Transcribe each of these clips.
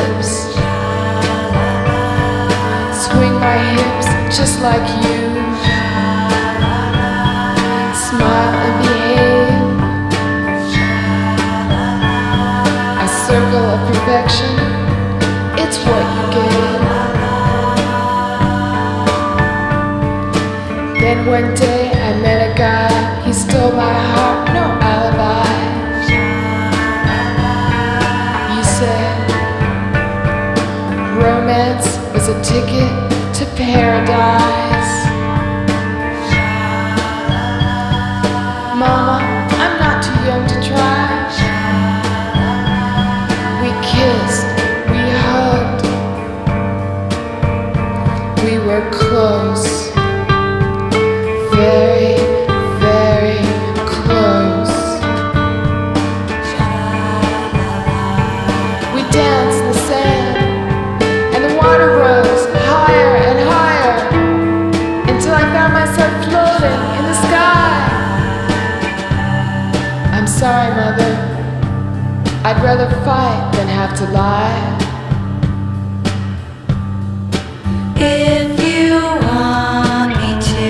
lips, swing my hips just like you, smile and behave, a circle of perfection, it's what you gave. Then one day I met a guy, he stole my heart, no alibi. He said romance was a ticket to paradise. Mama, I'm not too young to try. We kissed, we hugged, we were close. Very, very close. We danced in the sand, and the water rose higher and higher until I found myself floating in the sky. I'm sorry, Mother. I'd rather fight than have to lie. If you want me to,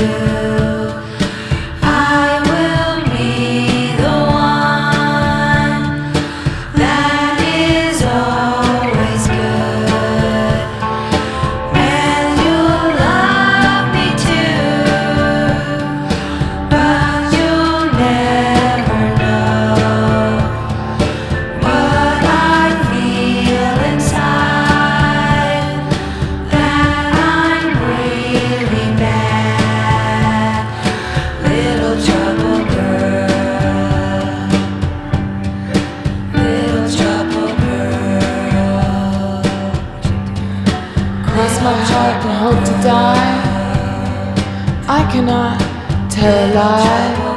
I will be the one that is always good, and you'll love me too, but you'll never know what I feel inside, that I'm really bad, little trouble girl, little trouble girl. Cross my heart and hope to die. I cannot tell a lie.